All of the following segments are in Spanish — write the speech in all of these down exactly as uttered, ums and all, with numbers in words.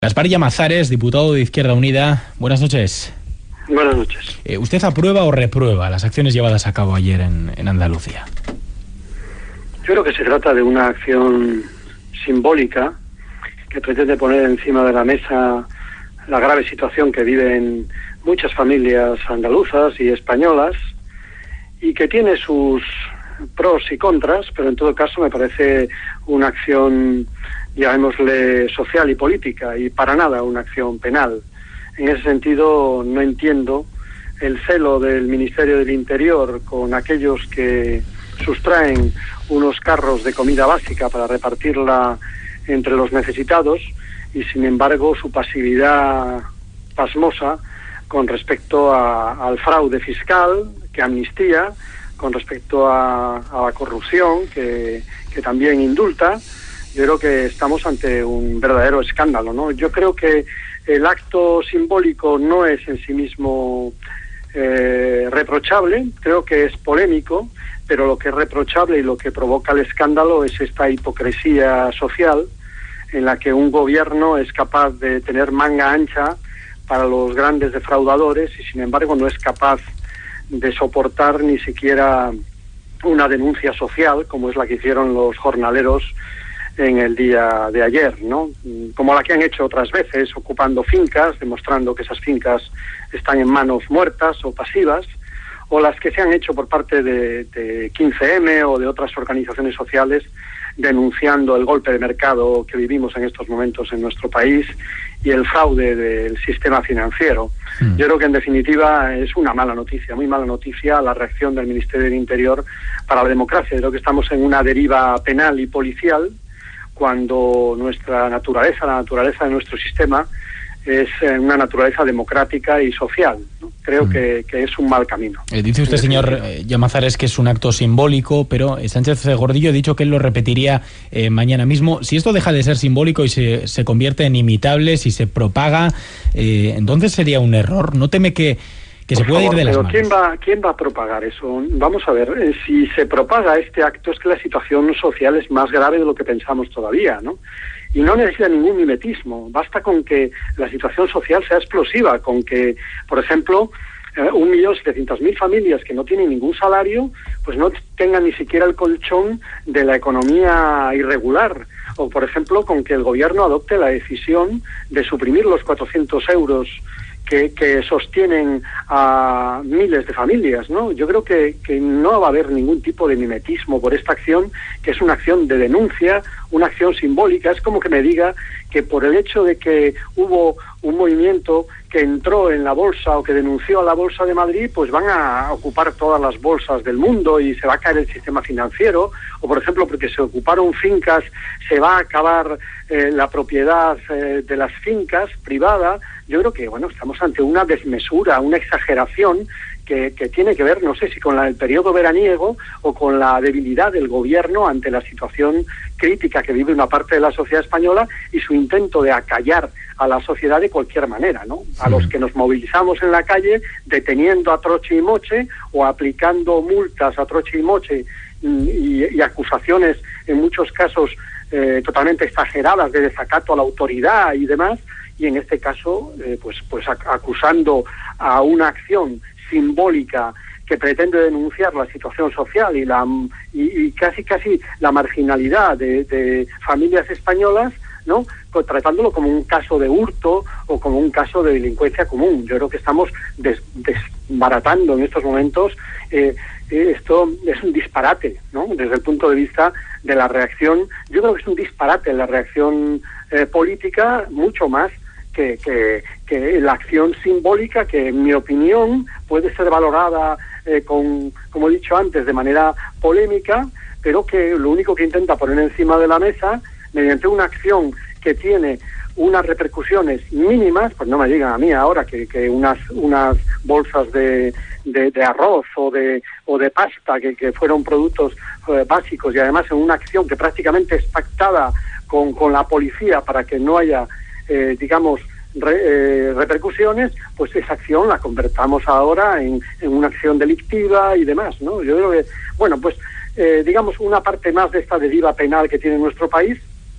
Gaspar Llamazares, diputado de Izquierda Unida. Buenas noches. Buenas noches. Eh, ¿Usted aprueba o reprueba las acciones llevadas a cabo ayer en, en Andalucía? Yo creo que se trata de una acción simbólica que pretende poner encima de la mesa la grave situación que viven muchas familias andaluzas y españolas y que tiene sus pros y contras, pero en todo caso me parece una acción, llamémosle, social y política, y para nada una acción penal. En ese sentido no entiendo el celo del Ministerio del Interior con aquellos que sustraen unos carros de comida básica para repartirla entre los necesitados y sin embargo su pasividad pasmosa con respecto a, al fraude fiscal que amnistía, con respecto a, a la corrupción que, que también indulta. Yo creo que estamos ante un verdadero escándalo, ¿no? Yo creo que el acto simbólico no es en sí mismo eh, reprochable, creo que es polémico, pero lo que es reprochable y lo que provoca el escándalo es esta hipocresía social en la que un gobierno es capaz de tener manga ancha para los grandes defraudadores y sin embargo no es capaz de soportar ni siquiera una denuncia social como es la que hicieron los jornaleros en el día de ayer, ¿no? Como la que han hecho otras veces, ocupando fincas, demostrando que esas fincas están en manos muertas o pasivas, o las que se han hecho por parte de, de quince eme o de otras organizaciones sociales denunciando el golpe de mercado que vivimos en estos momentos en nuestro país y el fraude del sistema financiero. Mm. Yo creo que en definitiva es una mala noticia, muy mala noticia la reacción del Ministerio del Interior para la democracia. Yo creo que estamos en una deriva penal y policial cuando nuestra naturaleza, la naturaleza de nuestro sistema, es una naturaleza democrática y social, ¿no? Creo mm. que, que es un mal camino. Eh, dice usted, señor eh, Llamazares, que es un acto simbólico, pero Sánchez Gordillo ha dicho que él lo repetiría eh, mañana mismo. Si esto deja de ser simbólico y se, se convierte en imitable, si se propaga, eh, entonces sería un error. ¿No teme que, que se pueda ir de las manos? Pero ¿quién va, quién va a propagar eso? Vamos a ver, eh, si se propaga este acto es que la situación social es más grave de lo que pensamos todavía, ¿no? Y no necesita ningún mimetismo, basta con que la situación social sea explosiva, con que, por ejemplo, eh, un millón setecientas mil familias que no tienen ningún salario, pues no tengan ni siquiera el colchón de la economía irregular, o por ejemplo, con que el gobierno adopte la decisión de suprimir los cuatrocientos euros que, que sostienen a miles de familias, ¿no? Yo creo que, que no va a haber ningún tipo de mimetismo por esta acción, que es una acción de denuncia, una acción simbólica. Es como que me diga que por el hecho de que hubo un movimiento que entró en la bolsa o que denunció a la Bolsa de Madrid, pues van a ocupar todas las bolsas del mundo y se va a caer el sistema financiero, o por ejemplo porque se ocuparon fincas, se va a acabar eh, la propiedad eh, de las fincas privada. Yo creo que, bueno, estamos ante una desmesura, una exageración que, que tiene que ver, no sé si con la, el periodo veraniego o con la debilidad del gobierno ante la situación crítica que vive una parte de la sociedad española y su intento de acallar a la sociedad de cualquier manera, ¿no? A los que nos movilizamos en la calle deteniendo a troche y moche o aplicando multas a troche y moche y, y acusaciones en muchos casos eh, totalmente exageradas de desacato a la autoridad y demás, y en este caso eh, pues pues acusando a una acción simbólica que pretende denunciar la situación social y la y, y casi casi la marginalidad de, de familias españolas, ¿no? Tratándolo como un caso de hurto o como un caso de delincuencia común. Yo creo que estamos des, desbaratando en estos momentos. Eh, esto es un disparate, ¿no? Desde el punto de vista de la reacción, yo creo que es un disparate la reacción eh, política, mucho más que, que, que la acción simbólica, que en mi opinión puede ser valorada eh, con, como he dicho antes, de manera polémica, pero que lo único que intenta poner encima de la mesa mediante una acción que tiene unas repercusiones mínimas, pues no me digan a mí ahora que, que unas unas bolsas de, de, de arroz o de o de pasta que, que fueron productos eh, básicos y además en una acción que prácticamente es pactada con, con la policía para que no haya, eh, digamos, re, eh, repercusiones, pues esa acción la convertamos ahora en, en una acción delictiva y demás, ¿no? Yo creo que, bueno, pues eh, digamos, una parte más de esta deriva penal que tiene nuestro país,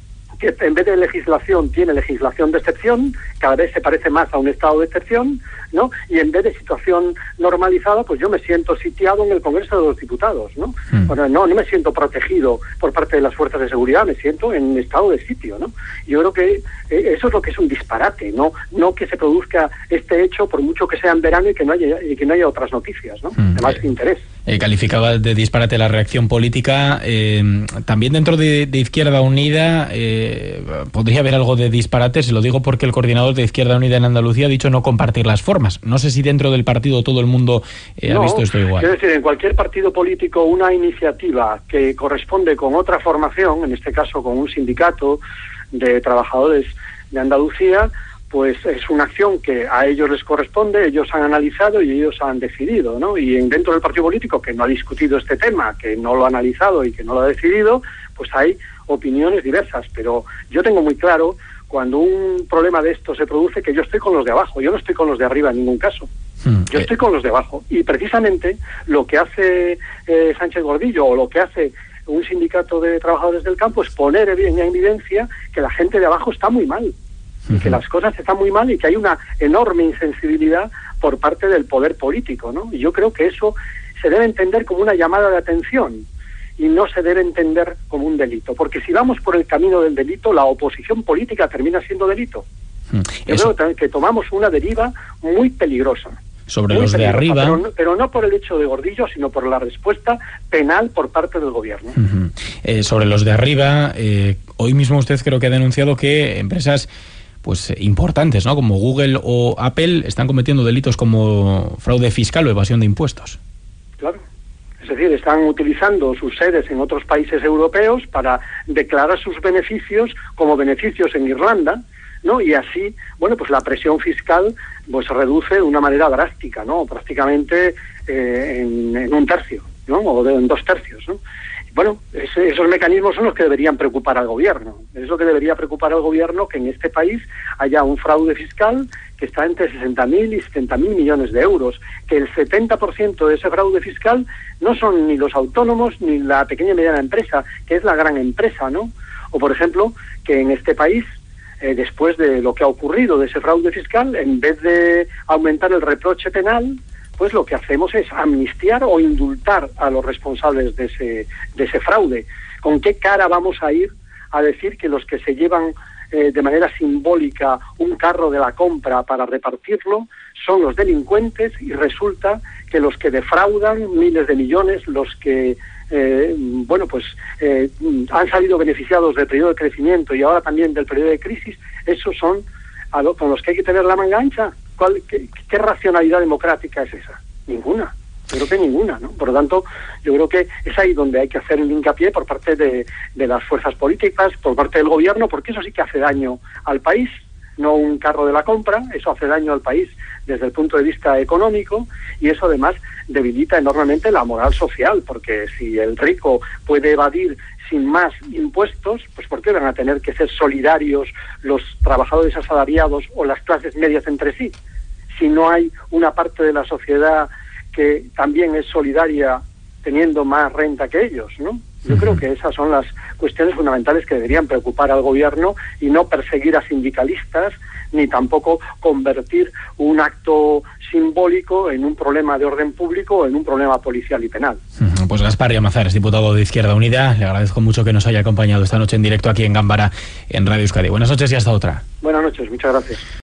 que en vez de legislación tiene legislación de excepción, cada vez se parece más a un estado de excepción, ¿no? Y en vez de situación normalizada, pues yo me siento sitiado en el Congreso de los Diputados, ¿no? Mm. Bueno, no, no me siento protegido por parte de las fuerzas de seguridad, me siento en estado de sitio, ¿no? Yo creo que eh, eso es lo que es un disparate, ¿no? No que se produzca este hecho por mucho que sea en verano y que no haya, y que no haya otras noticias, ¿no? Mm. De más eh, interés. Eh, calificaba de disparate la reacción política. Eh, también dentro de, de Izquierda Unida eh, podría haber algo de disparate, se lo digo porque el coordinador de Izquierda Unida en Andalucía ha dicho no compartir las formas. No sé si dentro del partido todo el mundo eh, no, ha visto esto igual. Es decir, en cualquier partido político una iniciativa que corresponde con otra formación, en este caso con un sindicato de trabajadores de Andalucía, pues es una acción que a ellos les corresponde, ellos han analizado y ellos han decidido, ¿no? Y en, dentro del partido político que no ha discutido este tema, que no lo ha analizado y que no lo ha decidido, pues hay opiniones diversas, pero yo tengo muy claro cuando un problema de esto se produce que yo estoy con los de abajo, yo no estoy con los de arriba en ningún caso. Hmm. Yo estoy con los de abajo y precisamente lo que hace eh, Sánchez Gordillo o lo que hace un sindicato de trabajadores del campo es poner en evidencia que la gente de abajo está muy mal. Y que las cosas están muy mal y que hay una enorme insensibilidad por parte del poder político, ¿no? Y yo creo que eso se debe entender como una llamada de atención y no se debe entender como un delito, porque si vamos por el camino del delito, la oposición política termina siendo delito. Yo eso. creo que tomamos una deriva muy peligrosa. Sobre muy los peligrosa, de arriba... Pero no, pero no por el hecho de Gordillo, sino por la respuesta penal por parte del gobierno. Uh-huh. eh, sobre los de arriba, eh, hoy mismo usted creo que ha denunciado que empresas pues importantes, ¿no?, como Google o Apple, están cometiendo delitos como fraude fiscal o evasión de impuestos. Claro. Es decir, están utilizando sus sedes en otros países europeos para declarar sus beneficios como beneficios en Irlanda, ¿no? Y así, bueno, pues la presión fiscal pues se reduce de una manera drástica, ¿no? Prácticamente eh, en, en un tercio, ¿no? O de, en dos tercios, ¿no? Bueno, ese, esos mecanismos son los que deberían preocupar al gobierno. Es lo que debería preocupar al gobierno, que en este país haya un fraude fiscal que está entre sesenta mil y setenta mil millones de euros, que el setenta por ciento de ese fraude fiscal no son ni los autónomos ni la pequeña y mediana empresa, que es la gran empresa, ¿no? O, por ejemplo, que en este país, eh, después de lo que ha ocurrido de ese fraude fiscal, en vez de aumentar el reproche penal, pues lo que hacemos es amnistiar o indultar a los responsables de ese, de ese fraude. ¿Con qué cara vamos a ir a decir que los que se llevan eh, de manera simbólica un carro de la compra para repartirlo son los delincuentes y resulta que los que defraudan miles de millones, los que eh, bueno pues eh, han salido beneficiados del periodo de crecimiento y ahora también del periodo de crisis, esos son a lo, con los que hay que tener la manga ancha? ¿Cuál, qué, ¿Qué racionalidad democrática es esa? Ninguna. Yo creo que ninguna, ¿no? Por lo tanto, yo creo que es ahí donde hay que hacer el hincapié por parte de, de las fuerzas políticas, por parte del gobierno, porque eso sí que hace daño al país, no un carro de la compra, eso hace daño al país desde el punto de vista económico y eso además debilita enormemente la moral social, porque si el rico puede evadir sin más impuestos, pues ¿por qué van a tener que ser solidarios los trabajadores asalariados o las clases medias entre sí? Si no hay una parte de la sociedad que también es solidaria teniendo más renta que ellos, ¿no? Yo uh-huh. creo que esas son las cuestiones fundamentales que deberían preocupar al gobierno y no perseguir a sindicalistas ni tampoco convertir un acto simbólico en un problema de orden público o en un problema policial y penal. Uh-huh. Pues Gaspar Llamazares, diputado de Izquierda Unida, le agradezco mucho que nos haya acompañado esta noche en directo aquí en Gambara, en Radio Euskadi. Buenas noches y hasta otra. Buenas noches, muchas gracias.